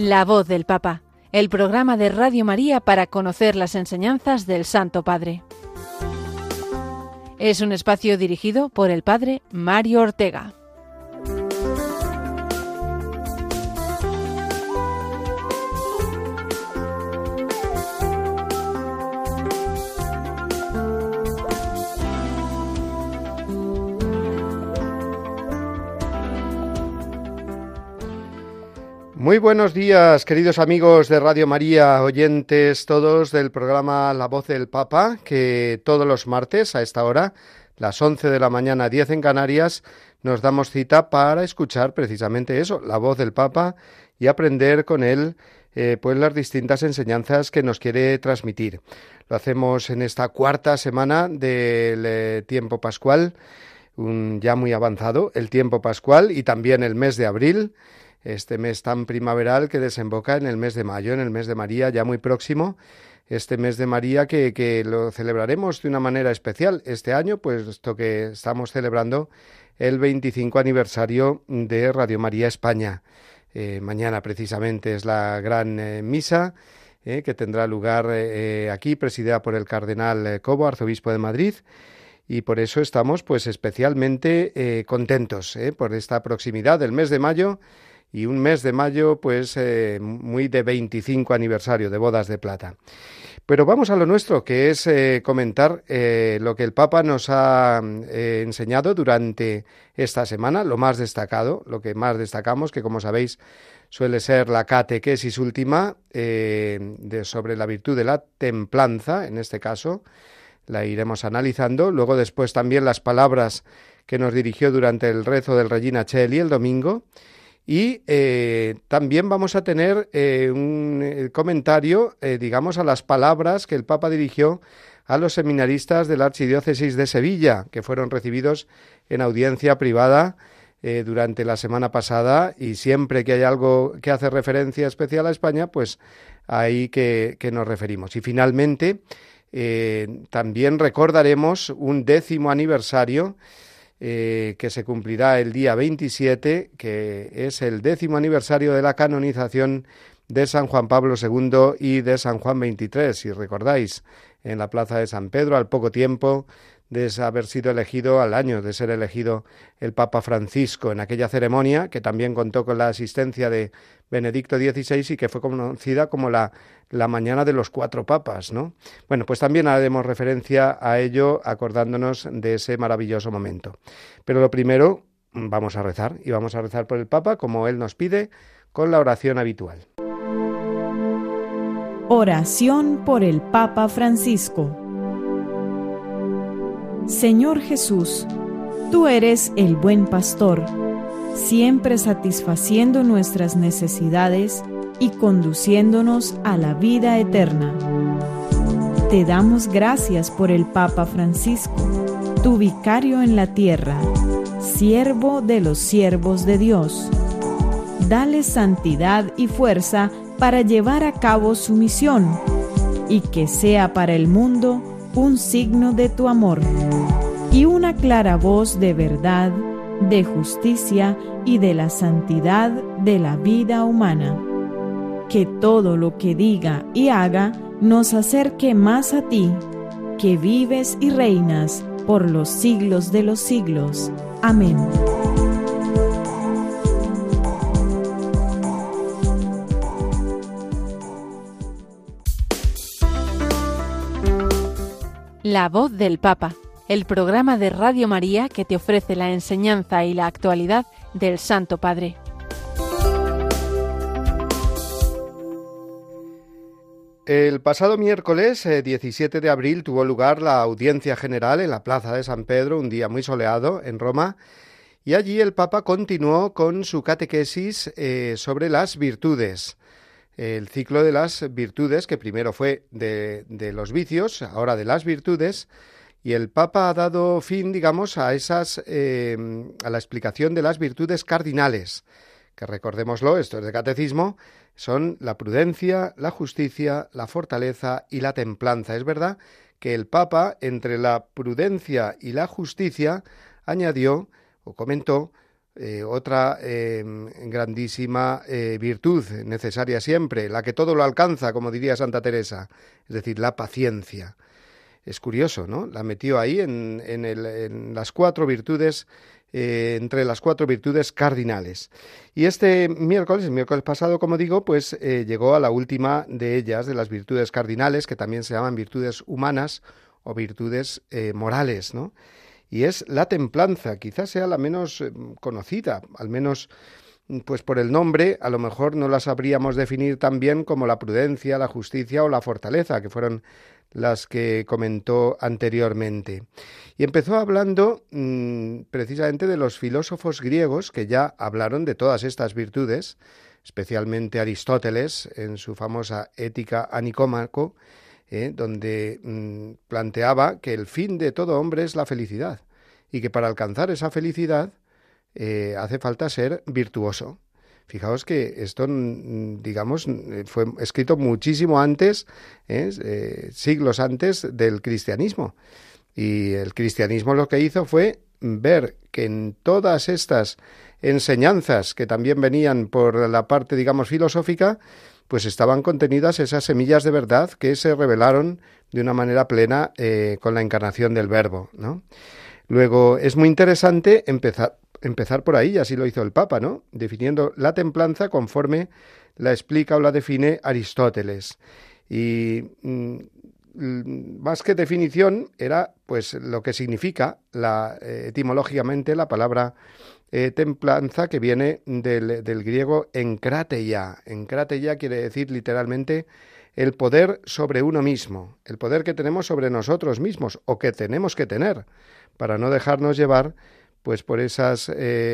La voz del Papa, el programa de Radio María para conocer las enseñanzas del Santo Padre. Es un espacio dirigido por el Padre Mario Ortega. Muy buenos días, queridos amigos de Radio María, oyentes todos del programa La Voz del Papa, que todos los martes a esta hora, las 11 de la mañana, 10 en Canarias, nos damos cita para escuchar precisamente eso, la voz del Papa, y aprender con él pues las distintas enseñanzas que nos quiere transmitir. Lo hacemos en esta cuarta semana del tiempo pascual, ya muy avanzado, el tiempo pascual y también el mes de abril, este mes tan primaveral que desemboca en el mes de mayo, en el mes de María, ya muy próximo, este mes de María que lo celebraremos de una manera especial este año, puesto que estamos celebrando el 25 aniversario de Radio María España. Mañana precisamente es la gran misa que tendrá lugar aquí, presidida por el cardenal Cobo, arzobispo de Madrid, y por eso estamos pues especialmente contentos por esta proximidad del mes de mayo, y un mes de mayo pues muy de 25 aniversario de bodas de plata. Pero vamos a lo nuestro, que es comentar lo que el Papa nos ha enseñado durante esta semana, lo más destacado, lo que más destacamos, que como sabéis suele ser la catequesis última sobre la virtud de la templanza, en este caso, la iremos analizando. Luego después también las palabras que nos dirigió durante el rezo del Regina Coeli el domingo. Y también vamos a tener un comentario, digamos, a las palabras que el Papa dirigió a los seminaristas de la Archidiócesis de Sevilla, que fueron recibidos en audiencia privada durante la semana pasada, y siempre que hay algo que hace referencia especial a España, pues ahí que nos referimos. Y finalmente también recordaremos un 10º aniversario que se cumplirá el día 27, que es el 10º aniversario de la canonización de San Juan Pablo II y de San Juan XXIII, si recordáis, en la plaza de San Pedro, al poco tiempo de haber sido elegido, al año de ser elegido el Papa Francisco, en aquella ceremonia que también contó con la asistencia de Benedicto XVI y que fue conocida como la mañana de los 4 papas, ¿no? Bueno, pues también haremos referencia a ello acordándonos de ese maravilloso momento. Pero lo primero, vamos a rezar, y vamos a rezar por el Papa como él nos pide, con la oración habitual. Oración por el Papa Francisco. Señor Jesús, tú eres el buen pastor, siempre satisfaciendo nuestras necesidades y conduciéndonos a la vida eterna. Te damos gracias por el Papa Francisco, tu vicario en la tierra, siervo de los siervos de Dios. Dale santidad y fuerza para llevar a cabo su misión, y que sea para el mundo un signo de tu amor y una clara voz de verdad, de justicia y de la santidad de la vida humana. Que todo lo que diga y haga nos acerque más a ti, que vives y reinas por los siglos de los siglos. Amén. La voz del Papa, el programa de Radio María que te ofrece la enseñanza y la actualidad del Santo Padre. El pasado miércoles 17 de abril tuvo lugar la audiencia general en la plaza de San Pedro, un día muy soleado en Roma, y allí el Papa continuó con su catequesis sobre las virtudes. El ciclo de las virtudes, que primero fue de los vicios, ahora de las virtudes, y el Papa ha dado fin, digamos, a la explicación de las virtudes cardinales, que recordémoslo, esto es de catecismo, son la prudencia, la justicia, la fortaleza y la templanza. Es verdad que el Papa, entre la prudencia y la justicia, añadió o comentó Otra grandísima virtud necesaria siempre, la que todo lo alcanza, como diría Santa Teresa, es decir, la paciencia. Es curioso, ¿no? La metió ahí en las 4 virtudes, entre las 4 virtudes cardinales. Y el miércoles pasado, como digo, pues llegó a la última de ellas, de las virtudes cardinales, que también se llaman virtudes humanas o virtudes morales, ¿no? Y es la templanza. Quizás sea la menos conocida, al menos pues por el nombre, a lo mejor no la sabríamos definir tan bien como la prudencia, la justicia o la fortaleza, que fueron las que comentó anteriormente. Y empezó hablando precisamente de los filósofos griegos que ya hablaron de todas estas virtudes, especialmente Aristóteles en su famosa Ética a Nicómaco, donde planteaba que el fin de todo hombre es la felicidad y que para alcanzar esa felicidad hace falta ser virtuoso. Fijaos que esto, digamos, fue escrito muchísimo antes, siglos antes del cristianismo. Y el cristianismo lo que hizo fue ver que en todas estas enseñanzas que también venían por la parte, digamos, filosófica, pues estaban contenidas esas semillas de verdad que se revelaron de una manera plena con la encarnación del Verbo, ¿no? Luego, es muy interesante empezar por ahí, así lo hizo el Papa, ¿no? Definiendo la templanza conforme la explica o la define Aristóteles. Y más que definición, era pues lo que significa etimológicamente la palabra templanza, que viene del griego enkrateia. Enkrateia quiere decir literalmente el poder sobre uno mismo, el poder que tenemos sobre nosotros mismos o que tenemos que tener para no dejarnos llevar pues por esas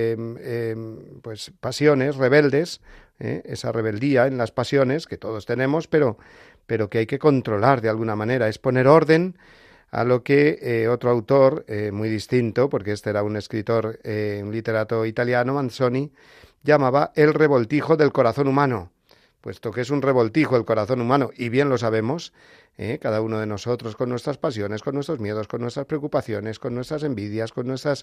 pues pasiones rebeldes, esa rebeldía en las pasiones que todos tenemos, pero que hay que controlar de alguna manera. Es poner orden a lo que otro autor muy distinto, porque este era un escritor, un literato italiano, Manzoni, llamaba el revoltijo del corazón humano, puesto que es un revoltijo el corazón humano, y bien lo sabemos, cada uno de nosotros con nuestras pasiones, con nuestros miedos, con nuestras preocupaciones, con nuestras envidias, con nuestras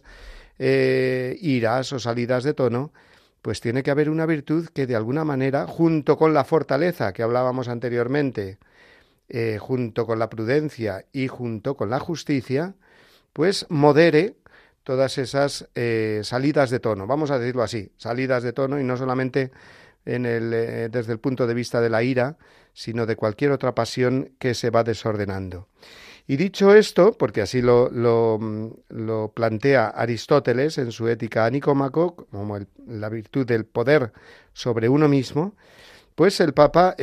iras o salidas de tono, pues tiene que haber una virtud que de alguna manera, junto con la fortaleza que hablábamos anteriormente, junto con la prudencia y junto con la justicia, pues modere todas esas salidas de tono, vamos a decirlo así, salidas de tono, y no solamente desde el punto de vista de la ira, sino de cualquier otra pasión que se va desordenando. Y dicho esto, porque así lo plantea Aristóteles en su Ética a Nicómaco, como la virtud del poder sobre uno mismo, pues el Papa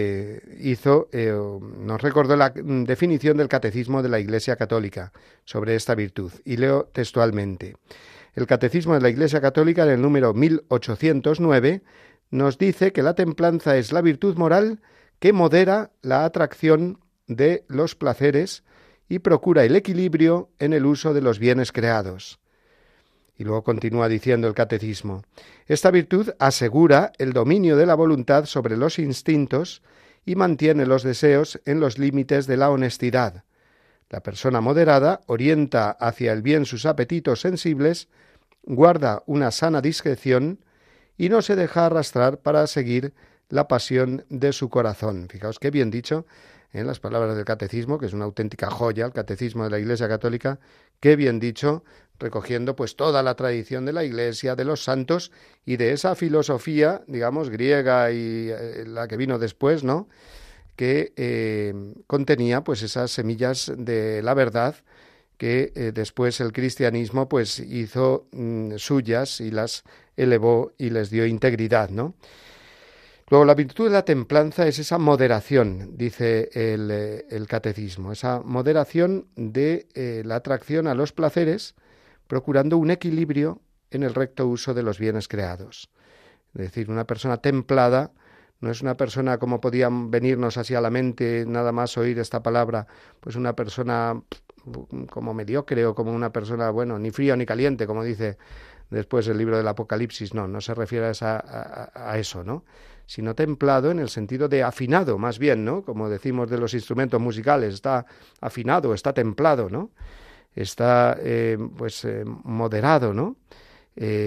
nos recordó la definición del Catecismo de la Iglesia Católica sobre esta virtud, y leo textualmente. El Catecismo de la Iglesia Católica, en el número 1809, nos dice que la templanza es la virtud moral que modera la atracción de los placeres y procura el equilibrio en el uso de los bienes creados. Y luego continúa diciendo el Catecismo: esta virtud asegura el dominio de la voluntad sobre los instintos y mantiene los deseos en los límites de la honestidad. La persona moderada orienta hacia el bien sus apetitos sensibles, guarda una sana discreción y no se deja arrastrar para seguir la pasión de su corazón. Fijaos qué bien dicho en las palabras del Catecismo, que es una auténtica joya, el Catecismo de la Iglesia Católica, qué bien dicho, recogiendo pues toda la tradición de la Iglesia, de los santos y de esa filosofía, digamos, griega y la que vino después, ¿no?, que contenía pues esas semillas de la verdad que después el cristianismo pues hizo suyas y las elevó y les dio integridad, ¿no? Luego, la virtud de la templanza es esa moderación, dice el Catecismo, esa moderación de la atracción a los placeres, procurando un equilibrio en el recto uso de los bienes creados. Es decir, una persona templada no es una persona, como podían venirnos así a la mente nada más oír esta palabra, pues una persona como mediocre o como una persona, bueno, ni frío ni caliente, como dice después el libro del Apocalipsis. No se refiere a eso, ¿no?, sino templado en el sentido de afinado, más bien, ¿no?, como decimos de los instrumentos musicales, está afinado, está templado, ¿no?, está moderado, ¿no?,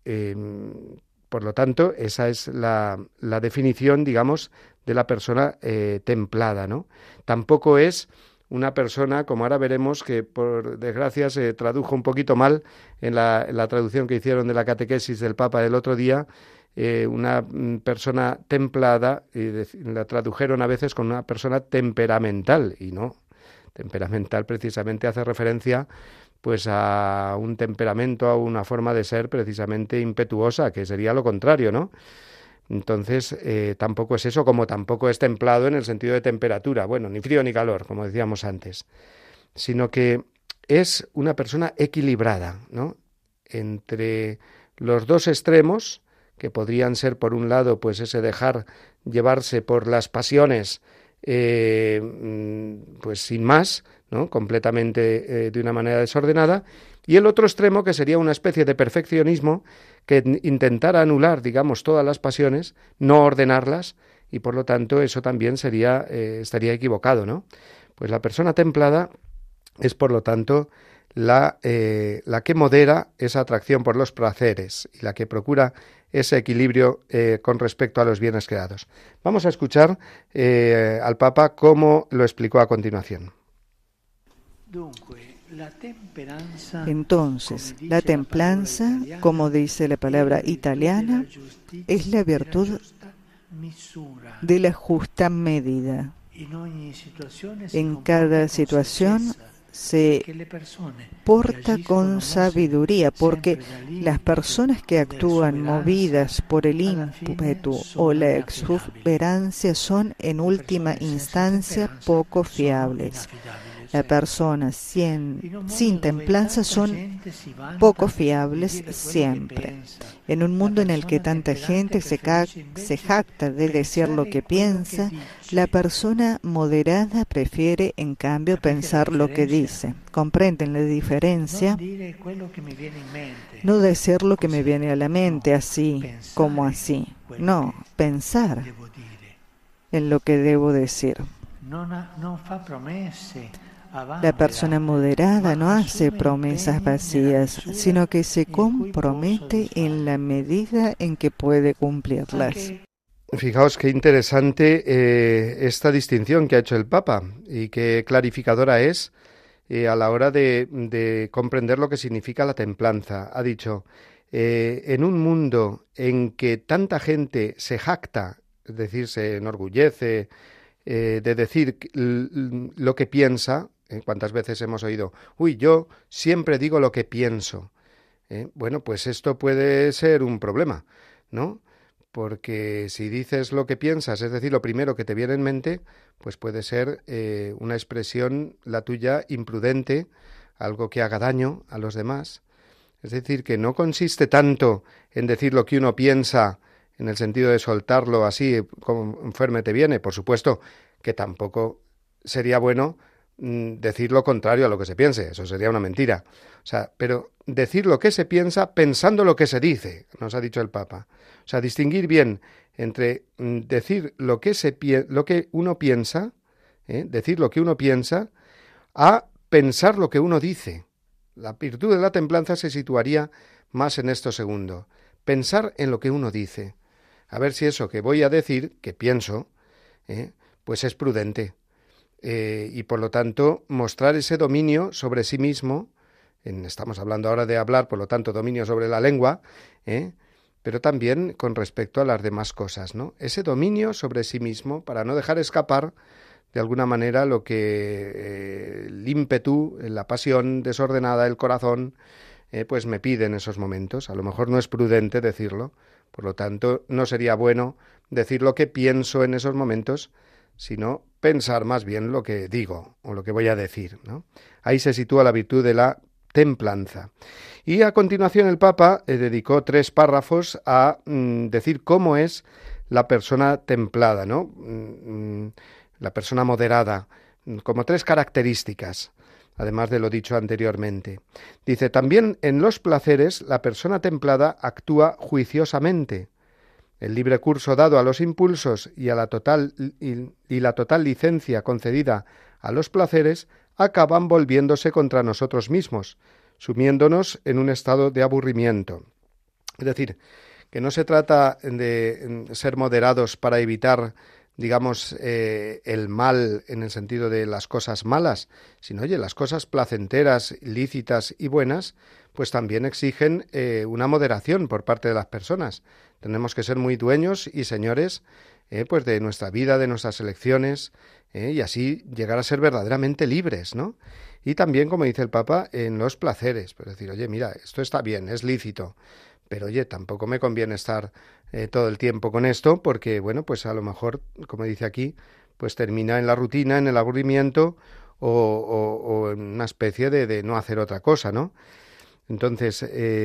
por lo tanto, esa es la definición, digamos, de la persona templada, ¿no? Tampoco es una persona, como ahora veremos, que por desgracia se tradujo un poquito mal en la traducción que hicieron de la catequesis del Papa del otro día, una persona templada, la tradujeron a veces con una persona temperamental, y no. Temperamental precisamente hace referencia pues a un temperamento, a una forma de ser precisamente impetuosa, que sería lo contrario, ¿no? Entonces, tampoco es eso, como tampoco es templado en el sentido de temperatura, bueno, ni frío ni calor, como decíamos antes, sino que es una persona equilibrada, ¿no? Entre los dos extremos, que podrían ser, por un lado, pues ese dejar llevarse por las pasiones, pues sin más, ¿no? Completamente de una manera desordenada, y el otro extremo, que sería una especie de perfeccionismo que intentara anular, digamos, todas las pasiones, no ordenarlas, y por lo tanto eso también estaría equivocado, ¿no? Pues la persona templada es, por lo tanto, la que modera esa atracción por los placeres y la que procura ese equilibrio con respecto a los bienes creados. Vamos a escuchar al Papa cómo lo explicó a continuación. Entonces, la templanza, como dice la palabra italiana, es la virtud de la justa medida. En cada situación se porta con sabiduría, porque las personas que actúan movidas por el ímpetu o la exuberancia son en última instancia poco fiables. Las personas sin templanza son poco fiables siempre. En un mundo en el que tanta gente se jacta de decir lo que piensa, la persona moderada prefiere, en cambio, pensar lo que dice. ¿Comprenden la diferencia? No decir lo que me viene a la mente así como así. No, pensar en lo que debo decir. La persona moderada no hace promesas vacías, sino que se compromete en la medida en que puede cumplirlas. Fijaos qué interesante esta distinción que ha hecho el Papa y qué clarificadora es a la hora de comprender lo que significa la templanza. Ha dicho, en un mundo en que tanta gente se jacta, es decir, se enorgullece de decir lo que piensa, ¿cuántas veces hemos oído? Uy, yo siempre digo lo que pienso. Bueno, pues esto puede ser un problema, ¿no? Porque si dices lo que piensas, es decir, lo primero que te viene en mente, pues puede ser una expresión, la tuya, imprudente, algo que haga daño a los demás. Es decir, que no consiste tanto en decir lo que uno piensa, en el sentido de soltarlo así, conforme te viene. Por supuesto que tampoco sería bueno decir lo contrario a lo que se piense, eso sería una mentira. O sea, pero decir lo que se piensa pensando lo que se dice, nos ha dicho el Papa. O sea, distinguir bien entre decir lo que uno piensa, decir lo que uno piensa, a pensar lo que uno dice. La virtud de la templanza se situaría más en esto segundo, pensar en lo que uno dice. A ver si eso que voy a decir, que pienso, pues es prudente. Y por lo tanto mostrar ese dominio sobre sí mismo, estamos hablando ahora de hablar, por lo tanto dominio sobre la lengua, pero también con respecto a las demás cosas, ¿no? Ese dominio sobre sí mismo para no dejar escapar de alguna manera lo que el ímpetu, la pasión desordenada, el corazón, pues me pide en esos momentos. A lo mejor no es prudente decirlo, por lo tanto no sería bueno decir lo que pienso en esos momentos, sino pensar más bien lo que digo o lo que voy a decir, ¿no? Ahí se sitúa la virtud de la templanza. Y a continuación el Papa dedicó 3 párrafos a decir cómo es la persona templada, ¿no? La persona moderada, como 3 características, además de lo dicho anteriormente. Dice, también en los placeres la persona templada actúa juiciosamente. El libre curso dado a los impulsos y la total licencia concedida a los placeres acaban volviéndose contra nosotros mismos, sumiéndonos en un estado de aburrimiento. Es decir, que no se trata de ser moderados para evitar, digamos, el mal en el sentido de las cosas malas, sino, oye, las cosas placenteras, lícitas y buenas, pues también exigen una moderación por parte de las personas. Tenemos que ser muy dueños y señores pues de nuestra vida, de nuestras elecciones, y así llegar a ser verdaderamente libres, ¿no? Y también, como dice el Papa, en los placeres, pues decir, oye, mira, esto está bien, es lícito, pero oye, tampoco me conviene estar todo el tiempo con esto, porque, bueno, pues a lo mejor, como dice aquí, pues termina en la rutina, en el aburrimiento o en una especie de no hacer otra cosa, ¿no? Entonces,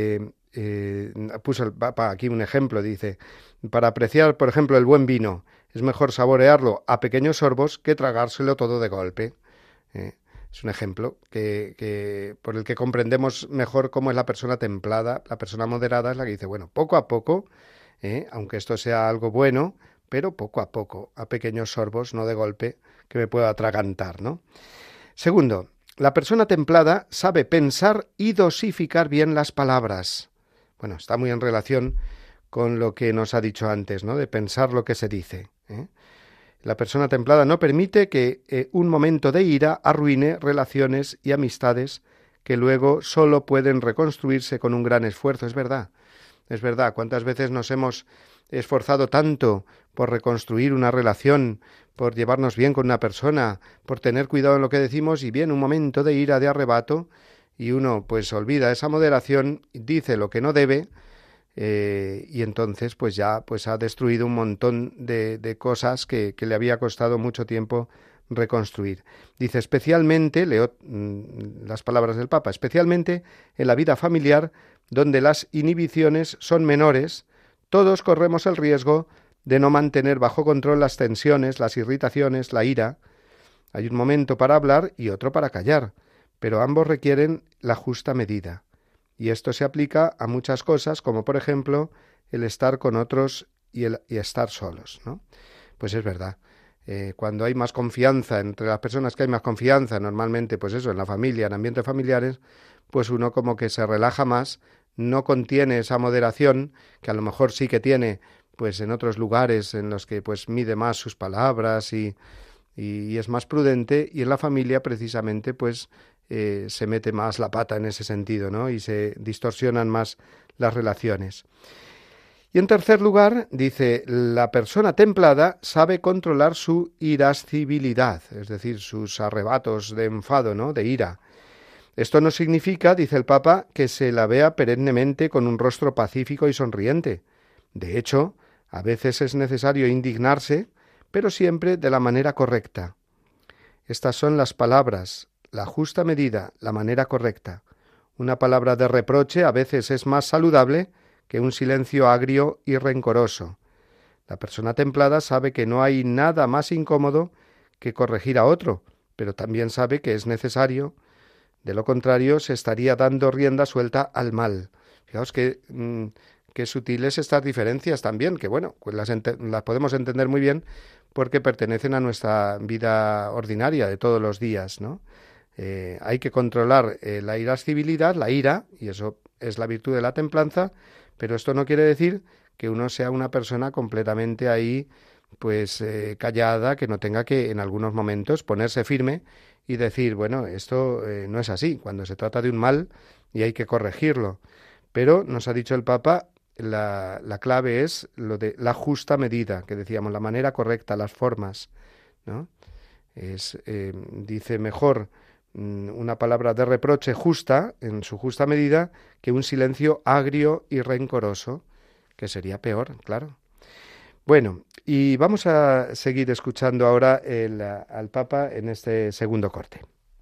puso el Papa aquí un ejemplo, dice, para apreciar, por ejemplo, el buen vino, es mejor saborearlo a pequeños sorbos que tragárselo todo de golpe. Es un ejemplo por el que comprendemos mejor cómo es la persona templada, la persona moderada es la que dice, bueno, poco a poco, aunque esto sea algo bueno, pero poco a poco, a pequeños sorbos, no de golpe, que me pueda atragantar, ¿no? Segundo, la persona templada sabe pensar y dosificar bien las palabras. Bueno, está muy en relación con lo que nos ha dicho antes, ¿no? De pensar lo que se dice, La persona templada no permite que un momento de ira arruine relaciones y amistades que luego solo pueden reconstruirse con un gran esfuerzo. Es verdad. ¿Cuántas veces nos hemos esforzado tanto por reconstruir una relación, por llevarnos bien con una persona, por tener cuidado en lo que decimos, y viene un momento de ira, de arrebato, y uno pues olvida esa moderación, dice lo que no debe, y entonces pues ya pues ha destruido un montón de cosas que le había costado mucho tiempo reconstruir. Dice, especialmente, leo las palabras del Papa, especialmente en la vida familiar, donde las inhibiciones son menores, todos corremos el riesgo de no mantener bajo control las tensiones, las irritaciones, la ira. Hay un momento para hablar y otro para callar, pero ambos requieren la justa medida. Y esto se aplica a muchas cosas, como por ejemplo el estar con otros y estar solos, ¿no? Pues es verdad. Cuando hay más confianza, entre las personas que hay más confianza, normalmente, pues eso, en la familia, en ambientes familiares, pues uno como que se relaja más, no contiene esa moderación, que a lo mejor sí que tiene, pues en otros lugares en los que pues mide más sus palabras y es más prudente, y en la familia precisamente pues se mete más la pata en ese sentido, ¿no? Y se distorsionan más las relaciones. Y en tercer lugar, dice, la persona templada sabe controlar su irascibilidad, es decir, sus arrebatos de enfado, ¿no? De ira. Esto no significa, dice el Papa, que se la vea perennemente con un rostro pacífico y sonriente. De hecho, a veces es necesario indignarse, pero siempre de la manera correcta. Estas son las palabras, la justa medida, la manera correcta. Una palabra de reproche a veces es más saludable que un silencio agrio y rencoroso. La persona templada sabe que no hay nada más incómodo que corregir a otro, pero también sabe que es necesario. De lo contrario, se estaría dando rienda suelta al mal. Fijaos qué sutiles estas diferencias también, que bueno, pues las podemos entender muy bien porque pertenecen a nuestra vida ordinaria de todos los días, ¿no? Hay que controlar la irascibilidad, la ira, y eso es la virtud de la templanza, pero esto no quiere decir que uno sea una persona completamente ahí, pues callada, que no tenga que en algunos momentos ponerse firme y decir, bueno, esto no es así, cuando se trata de un mal y hay que corregirlo. Pero nos ha dicho el Papa, la clave es lo de la justa medida, que decíamos, la manera correcta, las formas, ¿no? Dice mejor una palabra de reproche justa, en su justa medida, que un silencio agrio y rencoroso, que sería peor, claro. Bueno, y vamos a seguir escuchando ahora al Papa en este segundo corte.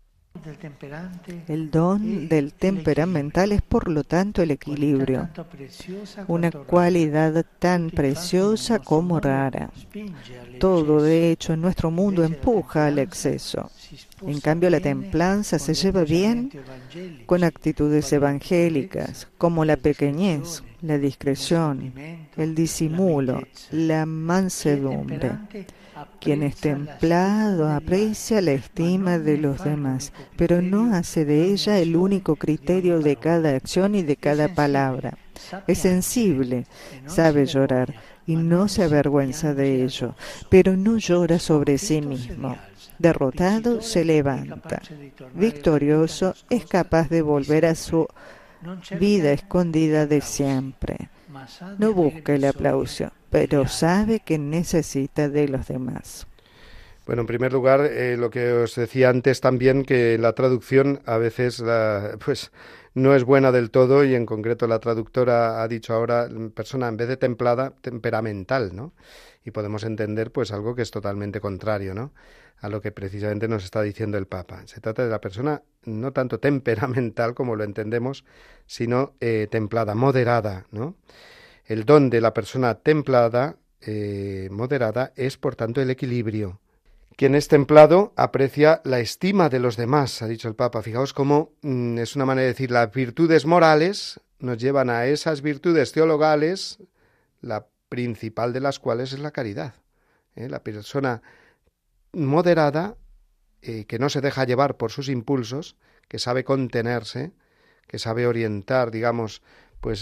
El don del temperamental es, por lo tanto, el equilibrio, una cualidad tan preciosa como rara. Todo, de hecho, en nuestro mundo empuja al exceso. En cambio, la templanza se lleva bien con actitudes evangélicas, como la pequeñez, la discreción, el disimulo, la mansedumbre. Quien es templado aprecia la estima de los demás, pero no hace de ella el único criterio de cada acción y de cada palabra. Es sensible, sabe llorar y no se avergüenza de ello, pero no llora sobre sí mismo. Derrotado se levanta. Victorioso es capaz de volver a su vida escondida de siempre. No busca el aplauso, pero sabe que necesita de los demás. Bueno, en primer lugar, lo que os decía antes también, que la traducción a veces pues no es buena del todo, y en concreto la traductora ha dicho ahora persona en vez de templada, temperamental, ¿no? Y podemos entender pues algo que es totalmente contrario, ¿no?, a lo que precisamente nos está diciendo el Papa. Se trata de la persona no tanto temperamental como lo entendemos, sino templada, moderada, ¿no? El don de la persona templada, moderada, es por tanto el equilibrio. Quien es templado aprecia la estima de los demás, ha dicho el Papa. Fijaos cómo es una manera de decir, las virtudes morales nos llevan a esas virtudes teologales, la principal de las cuales es la caridad. La persona moderada, que no se deja llevar por sus impulsos, que sabe contenerse, que sabe orientar, digamos, pues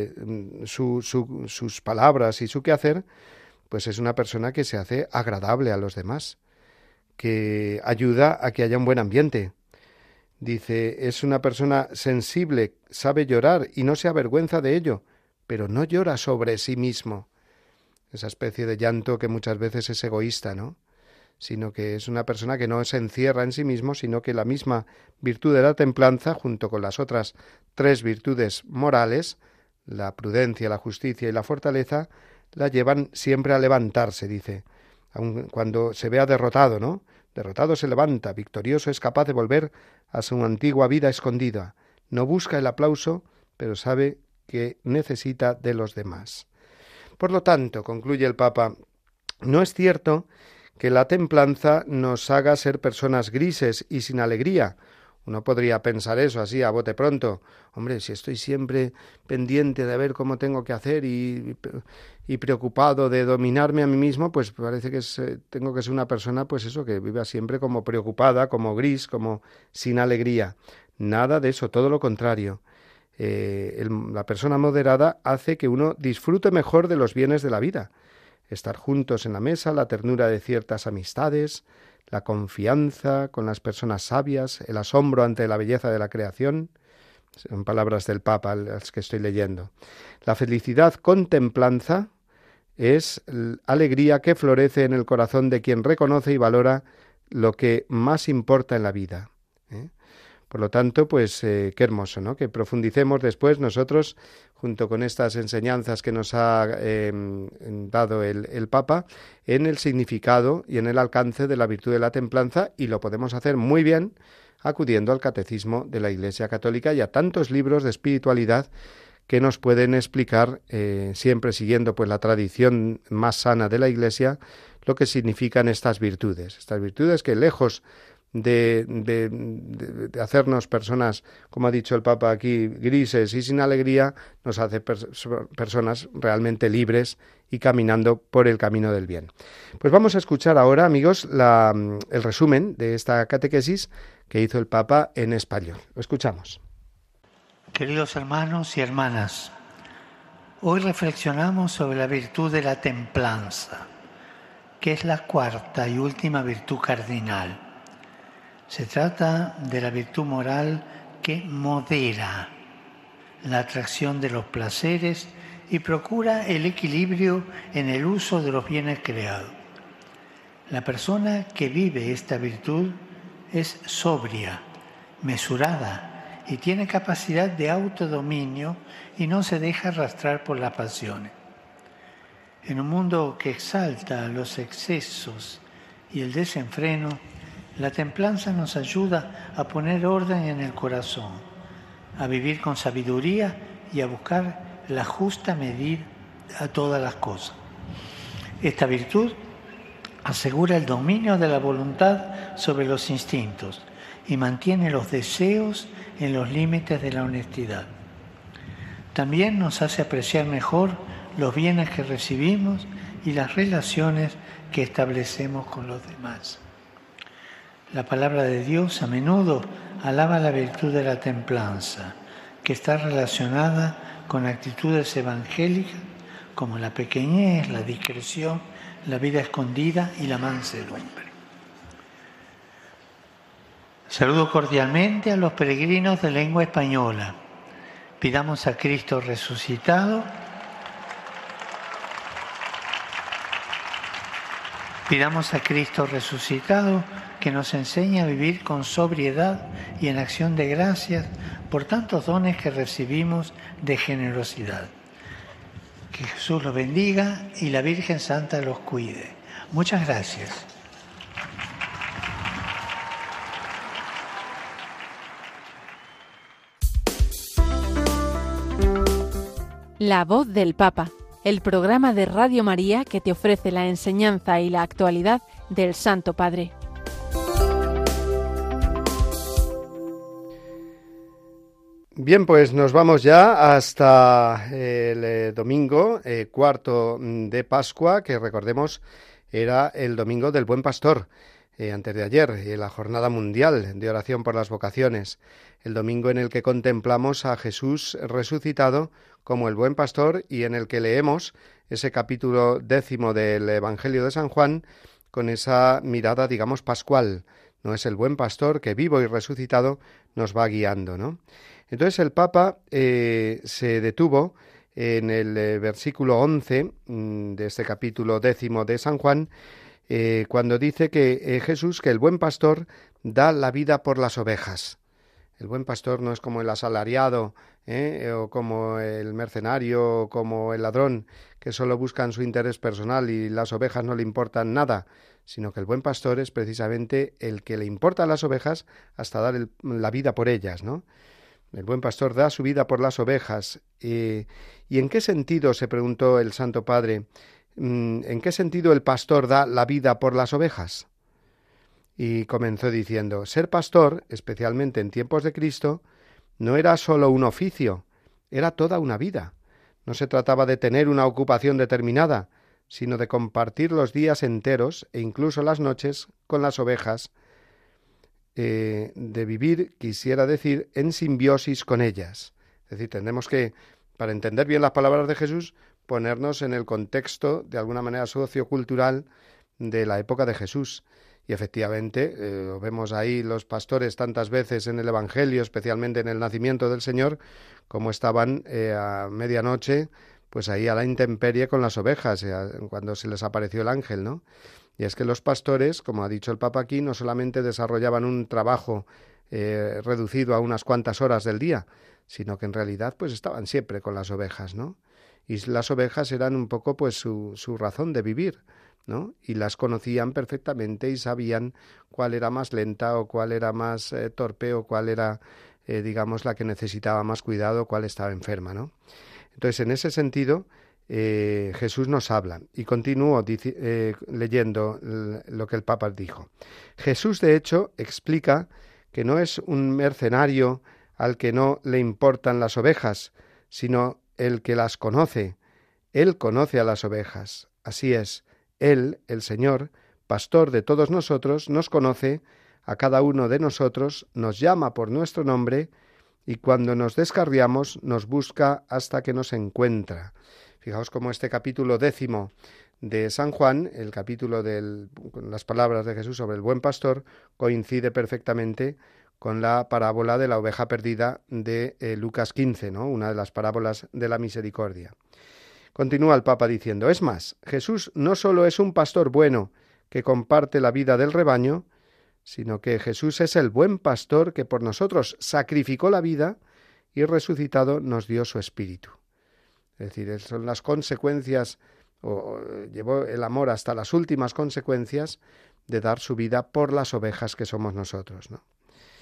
sus palabras y su quehacer, pues es una persona que se hace agradable a los demás, que ayuda a que haya un buen ambiente. Dice, es una persona sensible, sabe llorar y no se avergüenza de ello, pero no llora sobre sí mismo. Esa especie de llanto que muchas veces es egoísta, ¿no? Sino que es una persona que no se encierra en sí mismo, sino que la misma virtud de la templanza, junto con las otras 3 virtudes morales, la prudencia, la justicia y la fortaleza, la llevan siempre a levantarse, dice. Aun cuando se vea derrotado, ¿no? Derrotado se levanta, victorioso es capaz de volver a su antigua vida escondida. No busca el aplauso, pero sabe que necesita de los demás. Por lo tanto, concluye el Papa, no es cierto que la templanza nos haga ser personas grises y sin alegría. Uno podría pensar eso así a bote pronto. Hombre, si estoy siempre pendiente de ver cómo tengo que hacer y preocupado de dominarme a mí mismo, pues parece que tengo que ser una persona, pues eso, que viva siempre como preocupada, como gris, como sin alegría. Nada de eso, todo lo contrario. La persona moderada hace que uno disfrute mejor de los bienes de la vida. Estar juntos en la mesa, la ternura de ciertas amistades, la confianza con las personas sabias, el asombro ante la belleza de la creación, son palabras del Papa las que estoy leyendo. La felicidad con templanza es alegría que florece en el corazón de quien reconoce y valora lo que más importa en la vida. Por lo tanto, pues qué hermoso, ¿no?, que profundicemos después nosotros, junto con estas enseñanzas que nos ha dado el Papa, en el significado y en el alcance de la virtud de la templanza, y lo podemos hacer muy bien acudiendo al Catecismo de la Iglesia Católica y a tantos libros de espiritualidad que nos pueden explicar, siempre siguiendo pues la tradición más sana de la Iglesia, lo que significan estas virtudes que lejos de hacernos personas, como ha dicho el Papa aquí, grises y sin alegría, nos hace personas realmente libres y caminando por el camino del bien. Pues vamos a escuchar ahora, amigos, el resumen de esta catequesis que hizo el Papa en español. Lo escuchamos. Queridos hermanos y hermanas, hoy reflexionamos sobre la virtud de la templanza, que es la cuarta y última virtud cardinal. Se trata de la virtud moral que modera la atracción de los placeres y procura el equilibrio en el uso de los bienes creados. La persona que vive esta virtud es sobria, mesurada y tiene capacidad de autodominio y no se deja arrastrar por las pasiones. En un mundo que exalta los excesos y el desenfreno, la templanza nos ayuda a poner orden en el corazón, a vivir con sabiduría y a buscar la justa medida a todas las cosas. Esta virtud asegura el dominio de la voluntad sobre los instintos y mantiene los deseos en los límites de la honestidad. También nos hace apreciar mejor los bienes que recibimos y las relaciones que establecemos con los demás. La palabra de Dios a menudo alaba la virtud de la templanza, que está relacionada con actitudes evangélicas como la pequeñez, la discreción, la vida escondida y la mansedumbre. Saludo cordialmente a los peregrinos de lengua española. Pidamos a Cristo resucitado. Pidamos a Cristo resucitado que nos enseñe a vivir con sobriedad y en acción de gracias por tantos dones que recibimos de generosidad. Que Jesús los bendiga y la Virgen Santa los cuide. Muchas gracias. La voz del Papa, el programa de Radio María que te ofrece la enseñanza y la actualidad del Santo Padre. Bien, pues nos vamos ya hasta el domingo, cuarto de Pascua, que recordemos era el domingo del Buen Pastor, antes de ayer, la Jornada Mundial de Oración por las Vocaciones, el domingo en el que contemplamos a Jesús resucitado como el Buen Pastor y en el que leemos ese capítulo 10 del Evangelio de San Juan con esa mirada, digamos, pascual. No es el Buen Pastor que vivo y resucitado nos va guiando, ¿no? Entonces el Papa se detuvo en el versículo 11 de este capítulo 10 de San Juan, cuando dice que Jesús, que el buen pastor, da la vida por las ovejas. El buen pastor no es como el asalariado, o como el mercenario, o como el ladrón, que solo buscan su interés personal y las ovejas no le importan nada, sino que el buen pastor es precisamente el que le importa a las ovejas hasta dar la vida por ellas, ¿no? El buen pastor da su vida por las ovejas. ¿Y en qué sentido, se preguntó el Santo Padre, en qué sentido el pastor da la vida por las ovejas? Y comenzó diciendo, ser pastor, especialmente en tiempos de Cristo, no era solo un oficio, era toda una vida. No se trataba de tener una ocupación determinada, sino de compartir los días enteros e incluso las noches con las ovejas, de vivir, quisiera decir, en simbiosis con ellas. Es decir, tenemos que, para entender bien las palabras de Jesús, ponernos en el contexto, de alguna manera sociocultural, de la época de Jesús. Y efectivamente, lo vemos ahí los pastores tantas veces en el Evangelio, especialmente en el nacimiento del Señor, como estaban a medianoche, pues ahí a la intemperie con las ovejas, cuando se les apareció el ángel, ¿no? Y es que los pastores, como ha dicho el Papa aquí, no solamente desarrollaban un trabajo reducido a unas cuantas horas del día, sino que en realidad pues estaban siempre con las ovejas, ¿no? Y las ovejas eran un poco pues su razón de vivir, ¿no? Y las conocían perfectamente y sabían cuál era más lenta o cuál era más torpe o cuál era, digamos, la que necesitaba más cuidado, cuál estaba enferma, ¿no? Entonces, en ese sentido, Jesús nos habla y continúo leyendo lo que el Papa dijo. Jesús, de hecho, explica que no es un mercenario al que no le importan las ovejas, sino el que las conoce. Él conoce a las ovejas. Así es, Él, el Señor, pastor de todos nosotros, nos conoce, a cada uno de nosotros, nos llama por nuestro nombre y cuando nos descarriamos nos busca hasta que nos encuentra. Fijaos cómo este capítulo 10 de San Juan, el capítulo con las palabras de Jesús sobre el buen pastor, coincide perfectamente con la parábola de la oveja perdida de Lucas 15, ¿no? Una de las parábolas de la misericordia. Continúa el Papa diciendo, es más, Jesús no solo es un pastor bueno que comparte la vida del rebaño, sino que Jesús es el buen pastor que por nosotros sacrificó la vida y resucitado nos dio su espíritu. Es decir, son las consecuencias, llevó el amor hasta las últimas consecuencias de dar su vida por las ovejas que somos nosotros, ¿no?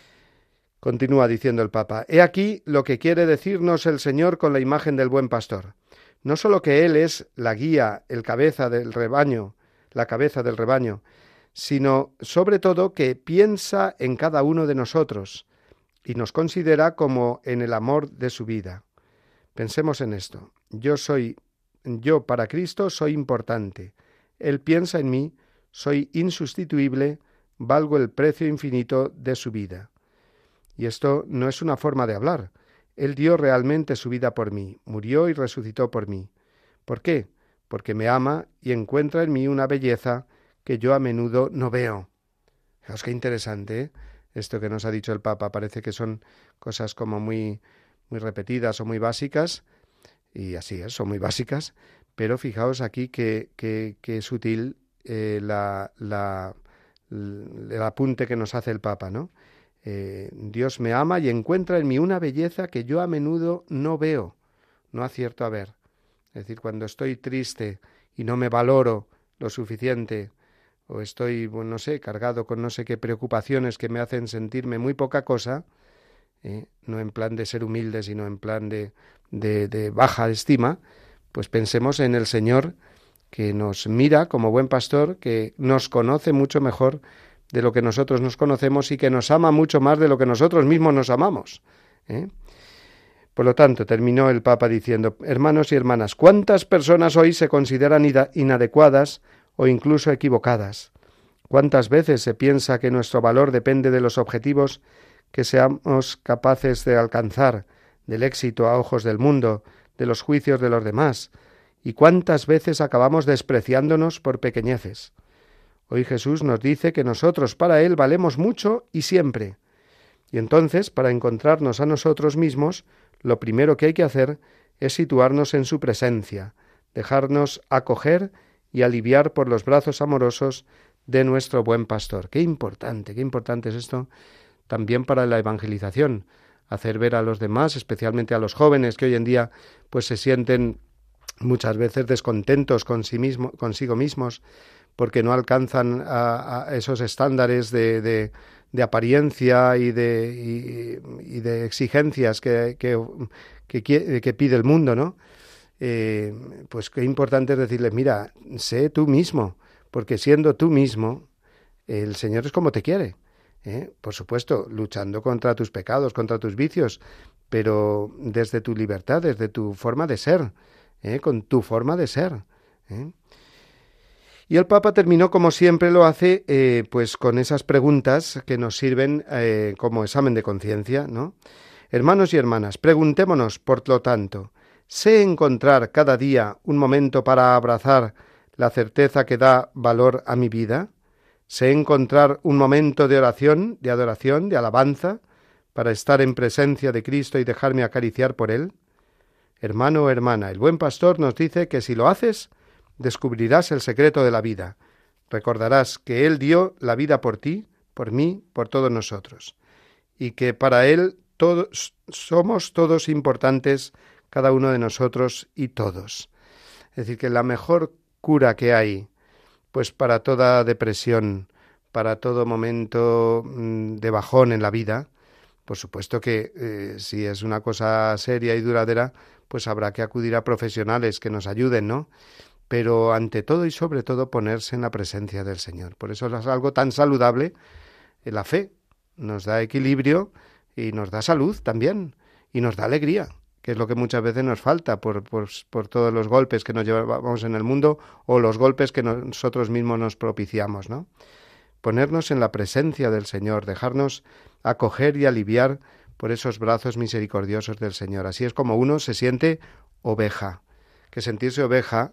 Continúa diciendo el Papa, he aquí lo que quiere decirnos el Señor con la imagen del buen pastor. No solo que Él es la guía, la cabeza del rebaño, sino sobre todo que piensa en cada uno de nosotros y nos considera como en el amor de su vida. Pensemos en esto. Yo para Cristo soy importante. Él piensa en mí, soy insustituible, valgo el precio infinito de su vida. Y esto no es una forma de hablar, Él dio realmente su vida por mí, murió y resucitó por mí. ¿Por qué? Porque me ama y encuentra en mí una belleza que yo a menudo no veo. Fijaos qué interesante, ¿eh? Esto que nos ha dicho el Papa. Parece que son cosas como muy repetidas o muy básicas, y así es, son muy básicas, pero fijaos aquí que sutil el apunte que nos hace el Papa, ¿no? Dios me ama y encuentra en mí una belleza que yo a menudo no veo, no acierto a ver. Es decir, cuando estoy triste y no me valoro lo suficiente, o estoy, no sé, cargado con no sé qué preocupaciones que me hacen sentirme muy poca cosa, no en plan de ser humilde, sino en plan de baja estima, pues pensemos en el Señor, que nos mira como buen pastor, que nos conoce mucho mejor de lo que nosotros nos conocemos y que nos ama mucho más de lo que nosotros mismos nos amamos. Por lo tanto, terminó el Papa diciendo: hermanos y hermanas, ¿cuántas personas hoy se consideran inadecuadas o incluso equivocadas? ¿Cuántas veces se piensa que nuestro valor depende de los objetivos que seamos capaces de alcanzar, del éxito a ojos del mundo, de los juicios de los demás? ¿Y cuántas veces acabamos despreciándonos por pequeñeces? Hoy Jesús nos dice que nosotros para Él valemos mucho y siempre. Y entonces, para encontrarnos a nosotros mismos, lo primero que hay que hacer es situarnos en su presencia, dejarnos acoger y aliviar por los brazos amorosos de nuestro buen pastor. Qué importante es esto también para la evangelización, hacer ver a los demás, especialmente a los jóvenes que hoy en día pues se sienten muchas veces descontentos consigo mismos, porque no alcanzan a esos estándares de apariencia y de exigencias que pide el mundo, ¿no? Pues qué importante es decirles: mira, sé tú mismo, porque siendo tú mismo, el Señor es como te quiere. Por supuesto, luchando contra tus pecados, contra tus vicios, pero desde tu libertad, desde tu forma de ser, con tu forma de ser. Y el Papa terminó, como siempre lo hace, pues con esas preguntas que nos sirven como examen de conciencia, ¿no? Hermanos y hermanas, preguntémonos, por lo tanto, ¿sé encontrar cada día un momento para abrazar la certeza que da valor a mi vida? ¿Sé encontrar un momento de oración, de adoración, de alabanza, para estar en presencia de Cristo y dejarme acariciar por Él? Hermano o hermana, el buen pastor nos dice que si lo haces, descubrirás el secreto de la vida. Recordarás que Él dio la vida por ti, por mí, por todos nosotros, y que para Él somos todos importantes, cada uno de nosotros y todos. Es decir, que la mejor cura que hay, pues para toda depresión, para todo momento de bajón en la vida, por supuesto que si es una cosa seria y duradera, pues habrá que acudir a profesionales que nos ayuden, ¿no? Pero ante todo y sobre todo ponerse en la presencia del Señor. Por eso es algo tan saludable. La fe nos da equilibrio y nos da salud también, y nos da alegría, que es lo que muchas veces nos falta por todos los golpes que nos llevamos en el mundo o los golpes que nosotros mismos nos propiciamos, ¿no? Ponernos en la presencia del Señor, dejarnos acoger y aliviar por esos brazos misericordiosos del Señor. Así es como uno se siente oveja, que sentirse oveja,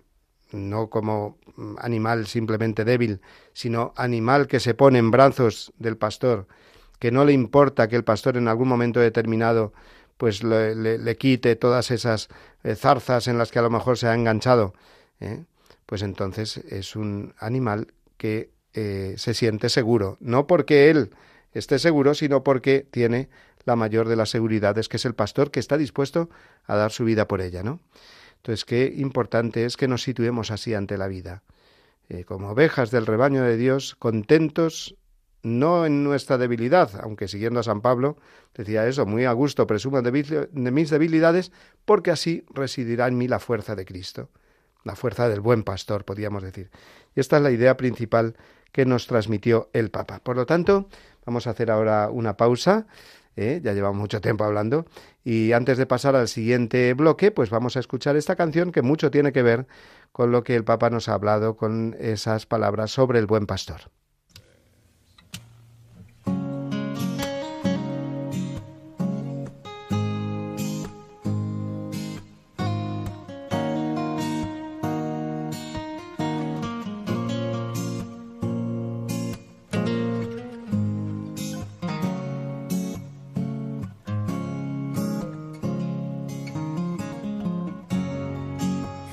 no como animal simplemente débil, sino animal que se pone en brazos del pastor, que no le importa que el pastor en algún momento determinado pues le quite todas esas zarzas en las que a lo mejor se ha enganchado, pues entonces es un animal que se siente seguro, no porque él esté seguro, sino porque tiene la mayor de las seguridades, que es el pastor, que está dispuesto a dar su vida por ella, ¿no? Entonces, qué importante es que nos situemos así ante la vida, como ovejas del rebaño de Dios, contentos, no en nuestra debilidad, aunque siguiendo a San Pablo, decía eso: muy a gusto presumo de mis debilidades, porque así residirá en mí la fuerza de Cristo, la fuerza del buen pastor, podríamos decir. Y esta es la idea principal que nos transmitió el Papa. Por lo tanto, vamos a hacer ahora una pausa. Ya llevamos mucho tiempo hablando, y antes de pasar al siguiente bloque, pues vamos a escuchar esta canción que mucho tiene que ver con lo que el Papa nos ha hablado con esas palabras sobre el buen pastor.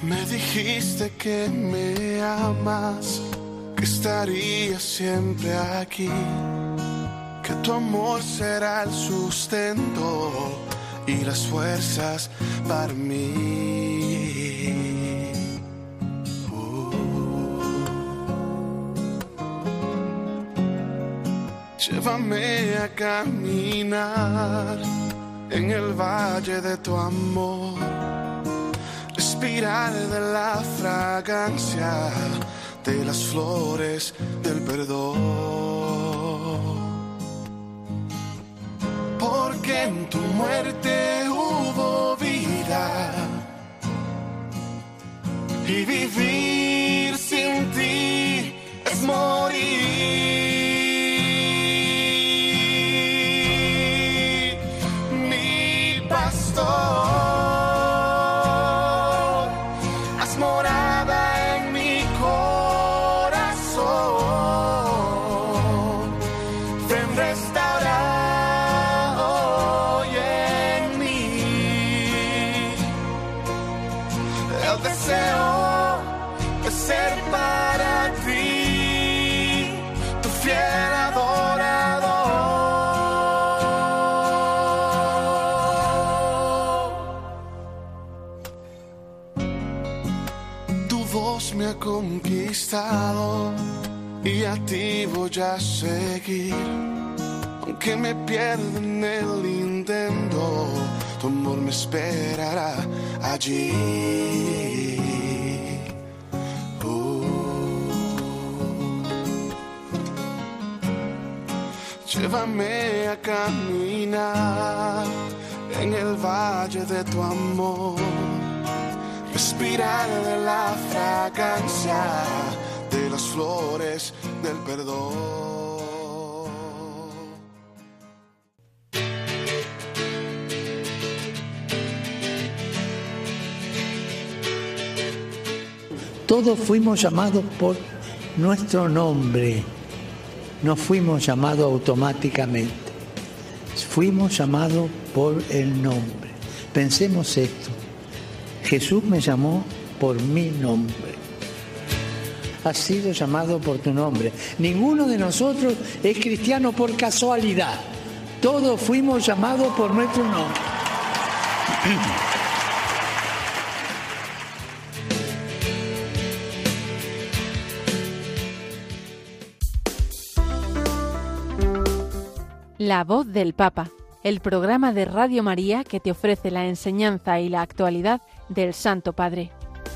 Me dijiste que me amas, que estarías siempre aquí, que tu amor será el sustento y las fuerzas para mí. Llévame a caminar en el valle de tu amor, respirar de la fragancia de las flores del perdón. Porque en tu muerte hubo vida y vivir sin ti es morir. Mi pastor, me ha conquistado y a ti voy a seguir, aunque me pierda en el intento, tu amor me esperará allí. Llévame a caminar en el valle de tu amor, respirar de la fragancia de las flores del perdón. Todos fuimos llamados por nuestro nombre, no fuimos llamados automáticamente, fuimos llamados por el nombre. Pensemos esto. Jesús me llamó por mi nombre. Has sido llamado por tu nombre. Ninguno de nosotros es cristiano por casualidad. Todos fuimos llamados por nuestro nombre. La voz del Papa, el programa de Radio María que te ofrece la enseñanza y la actualidad del Santo Padre.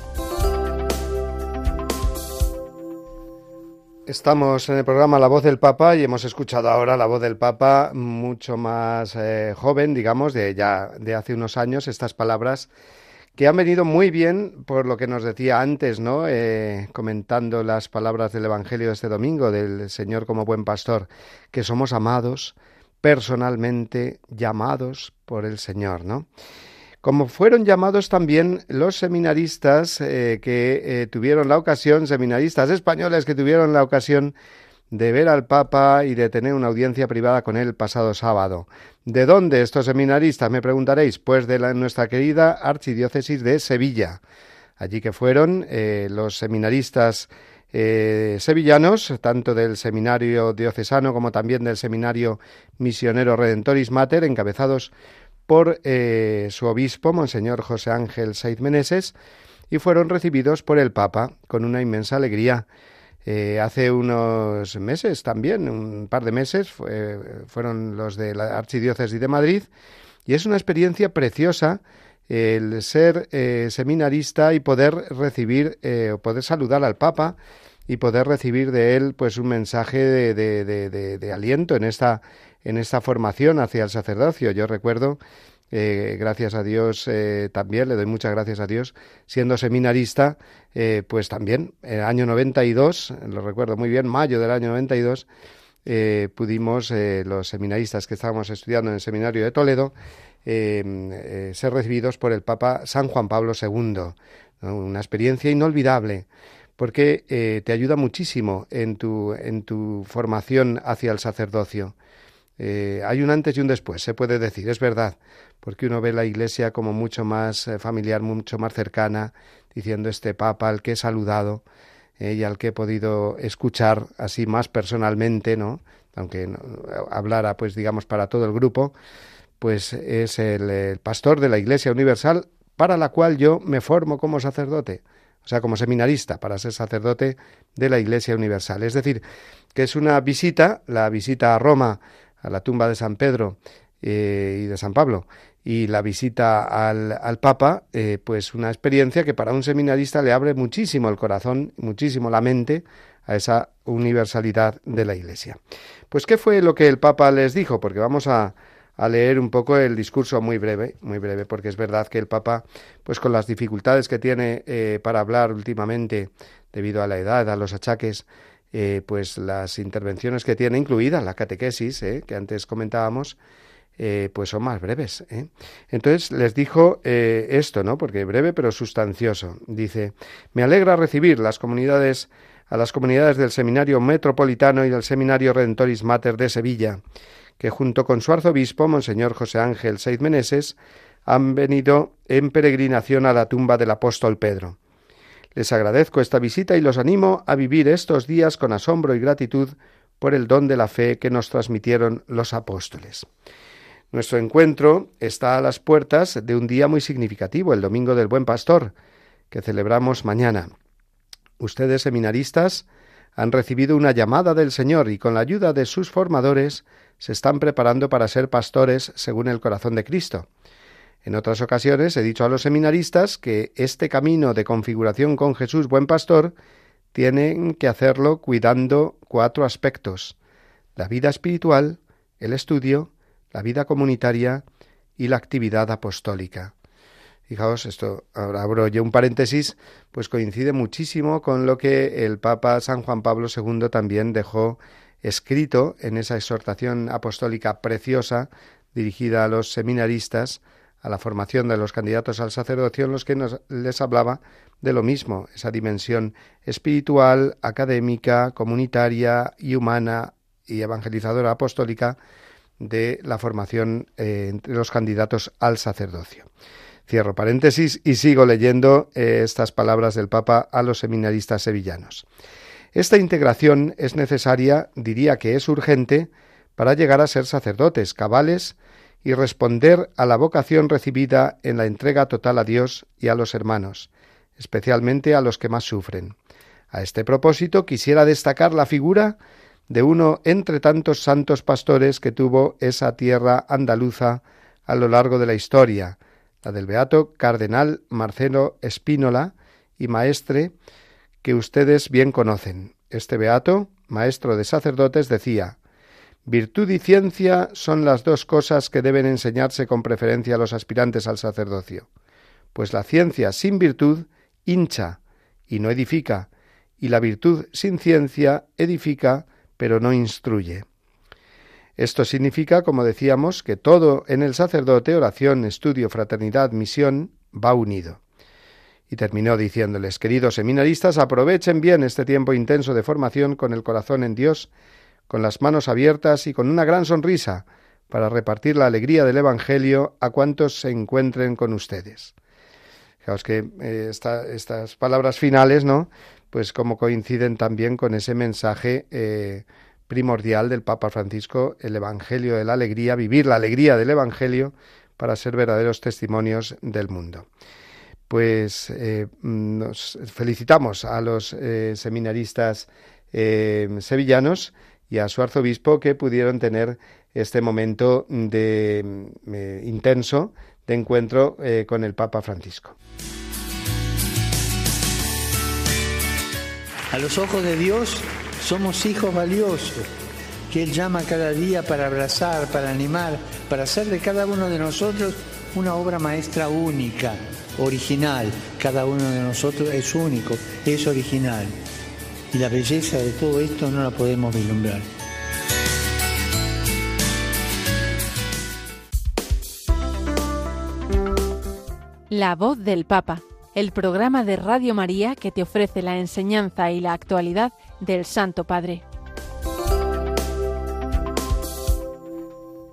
Estamos en el programa La Voz del Papa y hemos escuchado ahora la voz del Papa mucho más joven, digamos, de hace unos años, estas palabras que han venido muy bien por lo que nos decía antes, ¿no? Comentando las palabras del Evangelio de este domingo, del Señor como buen pastor, que somos amados, personalmente llamados por el Señor, ¿no? Como fueron llamados también los seminaristas que tuvieron la ocasión, seminaristas españoles que tuvieron la ocasión de ver al Papa y de tener una audiencia privada con él pasado sábado. ¿De dónde estos seminaristas, me preguntaréis? Pues de nuestra querida archidiócesis de Sevilla. Allí que fueron los seminaristas sevillanos, tanto del seminario diocesano como también del seminario misionero Redentoris Mater, encabezados por su obispo, Monseñor José Ángel Saiz Meneses, y fueron recibidos por el Papa con una inmensa alegría. Hace unos meses también, un par de meses, fueron los de la Archidiócesis de Madrid, y es una experiencia preciosa el ser seminarista y poder recibir, poder saludar al Papa y poder recibir de él pues un mensaje de aliento en esta formación hacia el sacerdocio. Yo recuerdo, gracias a Dios, también le doy muchas gracias a Dios, siendo seminarista, pues también, en el año 92, lo recuerdo muy bien, mayo del año 92, pudimos, los seminaristas que estábamos estudiando en el seminario de Toledo, ser recibidos por el Papa San Juan Pablo II, ¿no? Una experiencia inolvidable, porque te ayuda muchísimo en tu formación hacia el sacerdocio. Hay un antes y un después, se puede decir, es verdad, porque uno ve la Iglesia como mucho más familiar, mucho más cercana, diciendo este Papa al que he saludado y al que he podido escuchar así más personalmente, ¿no? Aunque no hablara, pues digamos, para todo el grupo, pues es el pastor de la Iglesia Universal, para la cual yo me formo como sacerdote, o sea, como seminarista, para ser sacerdote de la Iglesia Universal. Es decir, que es una visita, la visita a Roma, a la tumba de San Pedro y de San Pablo, y la visita al Papa, pues una experiencia que para un seminarista le abre muchísimo el corazón, muchísimo la mente a esa universalidad de la Iglesia. Pues, ¿qué fue lo que el Papa les dijo? Porque vamos a leer un poco el discurso muy breve, porque es verdad que el Papa, pues con las dificultades que tiene para hablar últimamente, debido a la edad, a los achaques, pues las intervenciones que tiene, incluida la catequesis, que antes comentábamos, pues son más breves. Entonces les dijo esto, ¿no? Porque breve pero sustancioso. Dice: me alegra recibir a las comunidades del Seminario Metropolitano y del Seminario Redentoris Mater de Sevilla, que junto con su arzobispo, Monseñor José Ángel Saiz Meneses, han venido en peregrinación a la tumba del apóstol Pedro. Les agradezco esta visita y los animo a vivir estos días con asombro y gratitud por el don de la fe que nos transmitieron los apóstoles. Nuestro encuentro está a las puertas de un día muy significativo, el Domingo del Buen Pastor, que celebramos mañana. Ustedes, seminaristas, han recibido una llamada del Señor y con la ayuda de sus formadores se están preparando para ser pastores según el corazón de Cristo. En otras ocasiones he dicho a los seminaristas que este camino de configuración con Jesús Buen Pastor tienen que hacerlo cuidando 4 aspectos: la vida espiritual, el estudio, la vida comunitaria y la actividad apostólica. Fijaos, esto, ahora abro yo un paréntesis, pues coincide muchísimo con lo que el Papa San Juan Pablo II también dejó escrito en esa exhortación apostólica preciosa dirigida a los seminaristas, a la formación de los candidatos al sacerdocio, en los que les hablaba de lo mismo, esa dimensión espiritual, académica, comunitaria y humana y evangelizadora apostólica de la formación entre los candidatos al sacerdocio. Cierro paréntesis y sigo leyendo estas palabras del Papa a los seminaristas sevillanos. Esta integración es necesaria, diría que es urgente, para llegar a ser sacerdotes cabales y responder a la vocación recibida en la entrega total a Dios y a los hermanos, especialmente a los que más sufren. A este propósito quisiera destacar la figura de uno entre tantos santos pastores que tuvo esa tierra andaluza a lo largo de la historia, la del beato cardenal Marcelo Spínola y maestre, que ustedes bien conocen. Este beato, maestro de sacerdotes, decía: virtud y ciencia son las 2 cosas que deben enseñarse con preferencia a los aspirantes al sacerdocio, pues la ciencia sin virtud hincha y no edifica, y la virtud sin ciencia edifica pero no instruye. Esto significa, como decíamos, que todo en el sacerdote, oración, estudio, fraternidad, misión, va unido. Y terminó diciéndoles: queridos seminaristas, aprovechen bien este tiempo intenso de formación con el corazón en Dios, con las manos abiertas y con una gran sonrisa, para repartir la alegría del Evangelio a cuantos se encuentren con ustedes. Fijaos que estas palabras finales, ¿no?, pues como coinciden también con ese mensaje primordial del Papa Francisco, el Evangelio de la alegría, vivir la alegría del Evangelio para ser verdaderos testimonios del mundo. Pues nos felicitamos a los seminaristas sevillanos y a su arzobispo, que pudieron tener este momento intenso de encuentro con el Papa Francisco. A los ojos de Dios somos hijos valiosos, que Él llama cada día para abrazar, para animar, para hacer de cada uno de nosotros una obra maestra única, original. Cada uno de nosotros es único, es original. Y la belleza de todo esto no la podemos vislumbrar. La voz del Papa, el programa de Radio María que te ofrece la enseñanza y la actualidad del Santo Padre.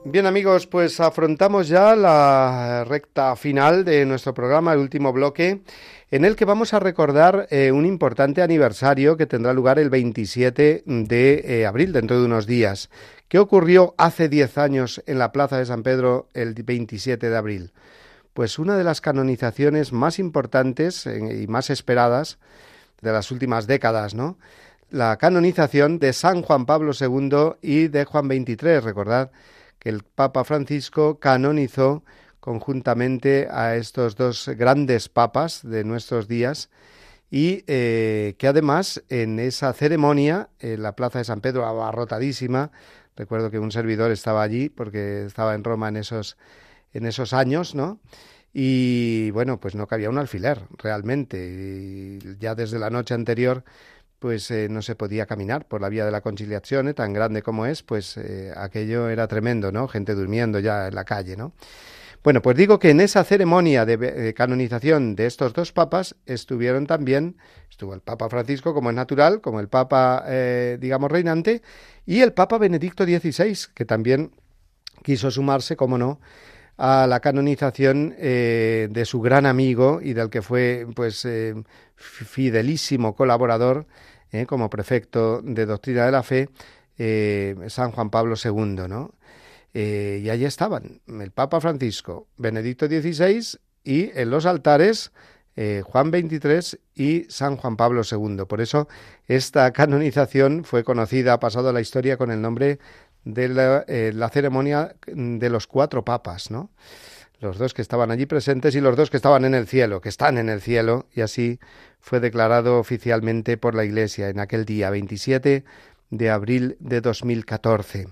Bien amigos, pues afrontamos ya la recta final de nuestro programa, el último bloque, en el que vamos a recordar un importante aniversario que tendrá lugar el 27 de abril, dentro de unos días. ¿Qué ocurrió hace 10 años en la Plaza de San Pedro el 27 de abril? Pues una de las canonizaciones más importantes y más esperadas de las últimas décadas, ¿no? La canonización de San Juan Pablo II y de Juan XXIII, recordad que el Papa Francisco canonizó conjuntamente a estos dos grandes papas de nuestros días y que además en esa ceremonia, en la Plaza de San Pedro abarrotadísima, recuerdo que un servidor estaba allí porque estaba en Roma en esos años, ¿no? Y bueno, pues no cabía un alfiler realmente, y ya desde la noche anterior pues no se podía caminar por la vía de la Conciliazione, tan grande como es, pues aquello era tremendo, ¿no? Gente durmiendo ya en la calle, ¿no? Bueno, pues digo que en esa ceremonia de canonización de estos dos papas estuvo el Papa Francisco, como es natural, como el Papa, digamos, reinante, y el Papa Benedicto XVI, que también quiso sumarse, como no, a la canonización de su gran amigo y del que fue, pues, fidelísimo colaborador, como prefecto de Doctrina de la Fe, San Juan Pablo II, ¿no? Y allí estaban el Papa Francisco, Benedicto XVI y en los altares Juan XXIII y San Juan Pablo II. Por eso esta canonización fue conocida, ha pasado a la historia con el nombre de la ceremonia de los 4 papas, ¿no? Los 2 que estaban allí presentes y los 2 que estaban en el cielo, que están en el cielo, y así fue declarado oficialmente por la Iglesia en aquel día, 27 de abril de 2014.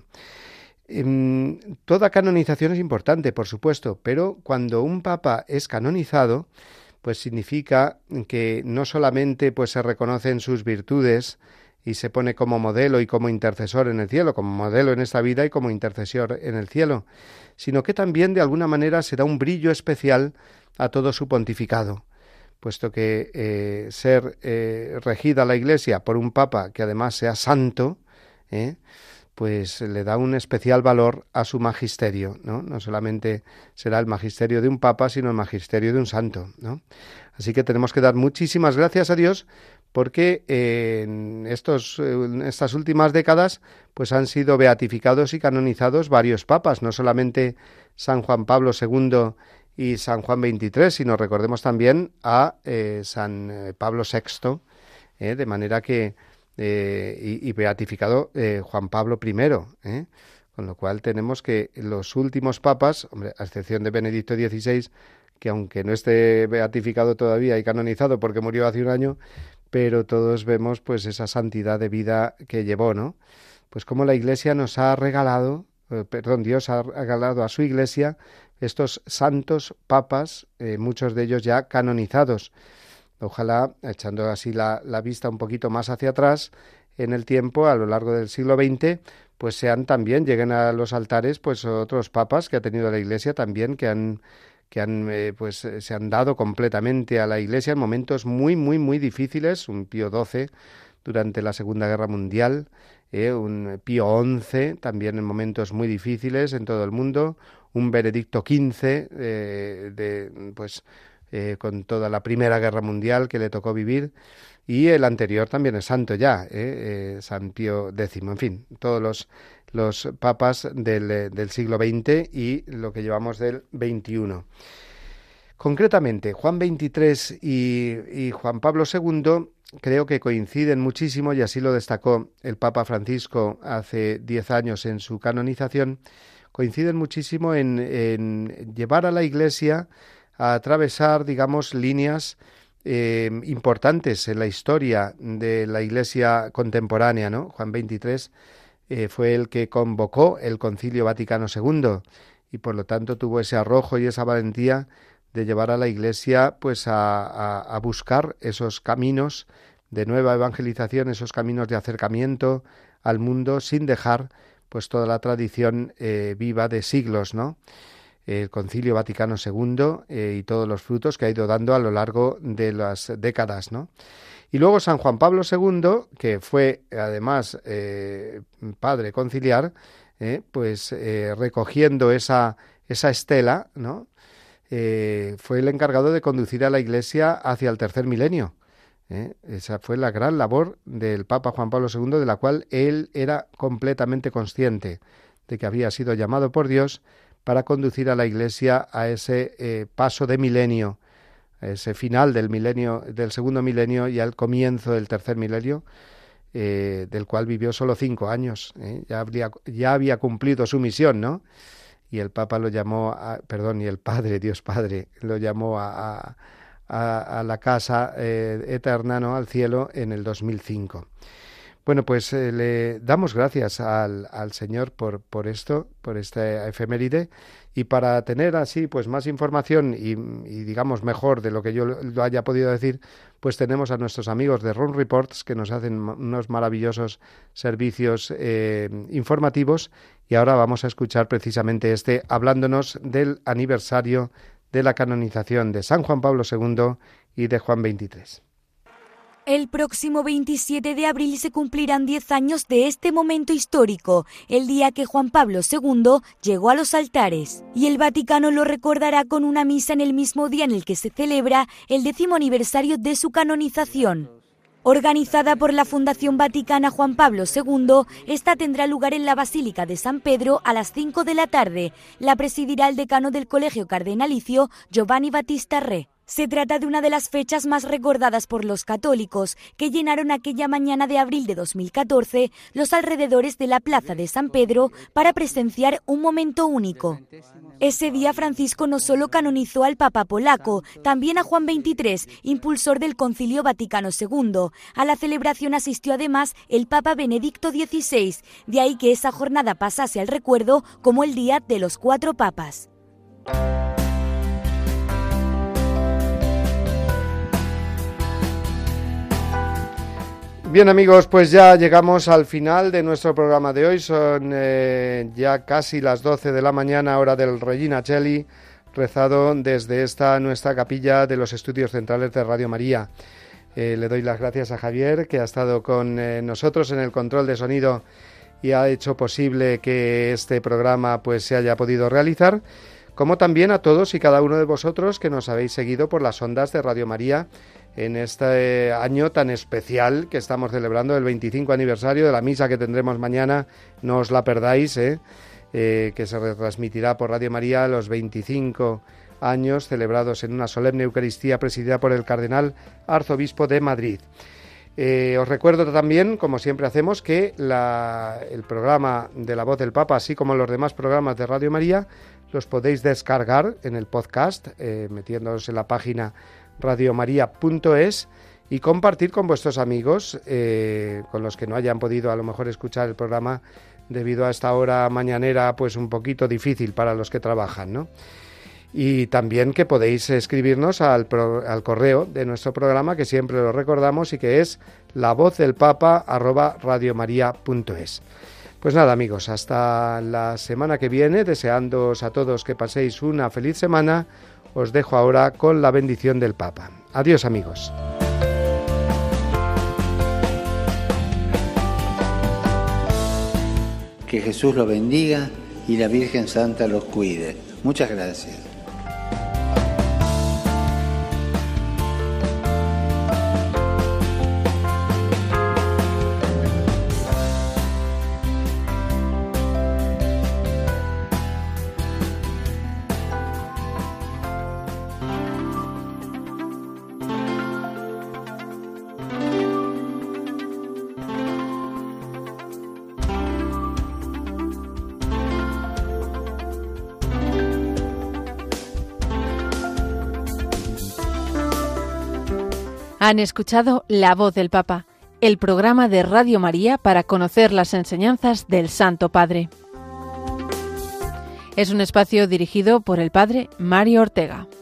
Toda canonización es importante, por supuesto, pero cuando un papa es canonizado, pues significa que no solamente pues se reconocen sus virtudes y se pone como modelo y como intercesor en el cielo, como modelo en esta vida y como intercesor en el cielo, sino que también de alguna manera se da un brillo especial a todo su pontificado, puesto que ser regida la Iglesia por un papa que además sea santo, pues le da un especial valor a su magisterio, ¿no? No solamente será el magisterio de un papa, sino el magisterio de un santo, ¿no? Así que tenemos que dar muchísimas gracias a Dios porque en estas últimas décadas pues han sido beatificados y canonizados varios papas, no solamente San Juan Pablo II y San Juan XXIII, sino recordemos también a San Pablo VI, de manera que y beatificado Juan Pablo I, con lo cual tenemos que los últimos papas, hombre, a excepción de Benedicto XVI, que aunque no esté beatificado todavía y canonizado porque murió hace un año, pero todos vemos pues esa santidad de vida que llevó, ¿no? Pues como la Iglesia nos ha regalado, Dios ha regalado a su Iglesia estos santos papas, muchos de ellos ya canonizados. Ojalá, echando así la vista un poquito más hacia atrás en el tiempo, a lo largo del siglo XX, pues lleguen a los altares pues otros papas que ha tenido la Iglesia también, que se han dado completamente a la Iglesia en momentos muy, muy, muy difíciles. Un Pío XII durante la Segunda Guerra Mundial, un Pío XI también en momentos muy difíciles en todo el mundo, un Benedicto XV, con toda la Primera Guerra Mundial que le tocó vivir, y el anterior también es santo ya, San Pío X, en fin, todos los papas del siglo XX y lo que llevamos del XXI. Concretamente, Juan XXIII y Juan Pablo II creo que coinciden muchísimo, y así lo destacó el Papa Francisco hace 10 años en su canonización, coinciden muchísimo en llevar a la Iglesia a atravesar, digamos, líneas importantes en la historia de la Iglesia contemporánea, ¿no? Juan XXIII fue el que convocó el Concilio Vaticano II y por lo tanto tuvo ese arrojo y esa valentía de llevar a la Iglesia pues a buscar esos caminos de nueva evangelización, esos caminos de acercamiento al mundo sin dejar pues toda la tradición viva de siglos, ¿no? El Concilio Vaticano II y todos los frutos que ha ido dando a lo largo de las décadas, ¿no? Y luego San Juan Pablo II, que fue además padre conciliar, recogiendo esa estela, ¿no? Fue el encargado de conducir a la Iglesia hacia el tercer milenio. Esa fue la gran labor del Papa Juan Pablo II, de la cual él era completamente consciente de que había sido llamado por Dios para conducir a la Iglesia a ese paso de milenio, a ese final del milenio, del segundo milenio, y al comienzo del tercer milenio, del cual vivió solo 5 años. Ya había cumplido su misión, ¿no? Y el Papa lo llamó, y el Padre, Dios Padre, lo llamó a la casa eterna, ¿no?, al cielo, en el 2005. Bueno, pues le damos gracias al Señor por esto, por esta efeméride, y para tener así pues más información y digamos mejor de lo que yo lo haya podido decir, pues tenemos a nuestros amigos de Run Reports, que nos hacen unos maravillosos servicios informativos, y ahora vamos a escuchar precisamente hablándonos del aniversario de la canonización de San Juan Pablo II y de Juan XXIII. El próximo 27 de abril se cumplirán 10 años de este momento histórico, el día que Juan Pablo II llegó a los altares. Y el Vaticano lo recordará con una misa en el mismo día en el que se celebra el 10º aniversario de su canonización. Organizada por la Fundación Vaticana Juan Pablo II, esta tendrá lugar en la Basílica de San Pedro a las 5 de la tarde. La presidirá el decano del Colegio Cardenalicio, Giovanni Battista Re. Se trata de una de las fechas más recordadas por los católicos, que llenaron aquella mañana de abril de 2014 los alrededores de la Plaza de San Pedro para presenciar un momento único. Ese día Francisco no solo canonizó al Papa polaco, también a Juan XXIII, impulsor del Concilio Vaticano II. A la celebración asistió además el Papa Benedicto XVI, de ahí que esa jornada pasase al recuerdo como el Día de los 4 Papas. Bien, amigos, pues ya llegamos al final de nuestro programa de hoy. Son ya casi las 12 de la mañana, hora del Regina Coeli, rezado desde esta nuestra capilla de los estudios centrales de Radio María. Le doy las gracias a Javier, que ha estado con nosotros en el control de sonido y ha hecho posible que este programa pues se haya podido realizar, como también a todos y cada uno de vosotros que nos habéis seguido por las ondas de Radio María en este año tan especial que estamos celebrando, el 25 aniversario de la misa que tendremos mañana. No os la perdáis, que se retransmitirá por Radio María, los 25 años celebrados en una solemne Eucaristía presidida por el Cardenal Arzobispo de Madrid. Os recuerdo también, como siempre hacemos, que el programa de La Voz del Papa, así como los demás programas de Radio María, los podéis descargar en el podcast, metiéndoos en la página radiomaria.es, y compartir con vuestros amigos, con los que no hayan podido a lo mejor escuchar el programa debido a esta hora mañanera pues un poquito difícil para los que trabajan, ¿no? Y también que podéis escribirnos al correo de nuestro programa, que siempre lo recordamos, y que es lavozdelpapa@radiomaria.es. Pues nada, amigos, hasta la semana que viene, deseándoos a todos que paséis una feliz semana. Os dejo ahora con la bendición del Papa. Adiós, amigos. Que Jesús los bendiga y la Virgen Santa los cuide. Muchas gracias. Han escuchado La Voz del Papa, el programa de Radio María para conocer las enseñanzas del Santo Padre. Es un espacio dirigido por el Padre Mario Ortega.